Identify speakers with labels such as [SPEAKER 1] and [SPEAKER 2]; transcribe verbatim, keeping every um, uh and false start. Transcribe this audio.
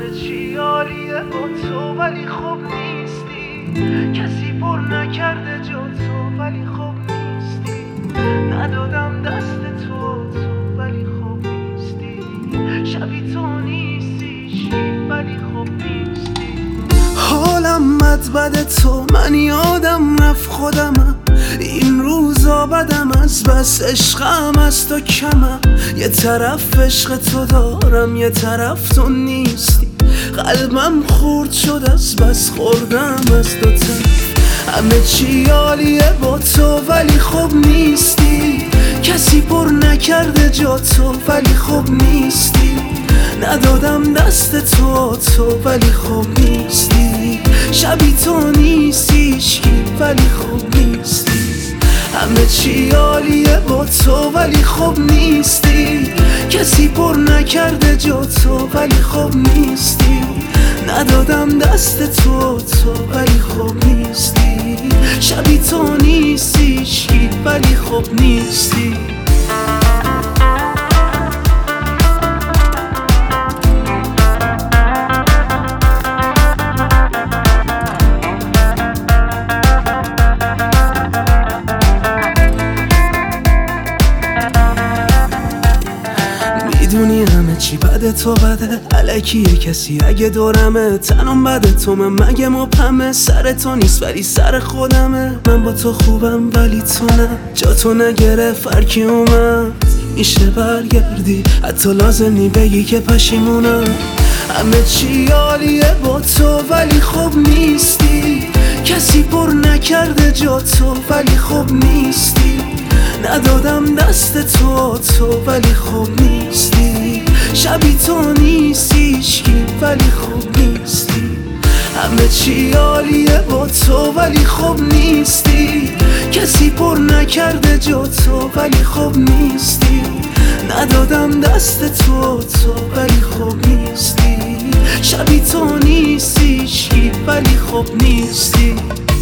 [SPEAKER 1] همه چی عالیه با تو ولی خوب نیستی. کسی پر نکرده جا تو ولی خوب نیستی. ندادم دست تو تو ولی خوب نیستی. شبی تو نیستی ولی خوب نیستی. حالم بد بد تو من یادم رفت خودمم. این روزا بدم از بس عشقم از تو کمم. یه طرف عشق تو دارم یه طرف تو نیستی. قلبم خورد شد از بس خوردم از دو طرف. همه چی عالیه با تو ولی خوب نیستی. کسی پر نکرده جا تو ولی خوب نیستی. ندادم دست تو تو ولی خوب نیستی. شبی تو نیستی هیچکی ولی خوب نیستی. همه چی عالیه با تو ولی خوب نیستی. کسی پر نکرده جا تو ولی خوب نیستی. ندادم دست تو تو ولی خوب نیستی. شبی تو نیستی هیچکی ولی خوب نیستی. میدونی همه چی بده تو بده الکیه کسی اگه دورمه. تنم بده تو من مگه مبهمه. سر تو نیست ولی سر خودمه. من با تو خوبم ولی تو نه. جا تو نگره فرکی اومد. میشه برگردی حتی لازم نی بگی که پشیمونم. همه چی عالیه با تو ولی خوب نیستی. کسی پر نکرده جا تو ولی خوب نیستی. ندادم دست تو تو ولی خوب نیستی. شبی تو نیستی هیچکی ولی خوب نیستی. همه چی عالیه با تو ولی خوب نیستی. کسی پر نکرده جا تو ولی خوب نیستی. ندادم دست تو تو ولی خوب نیستی. شبی تو نیستی هیچکی ولی خوب نیستی.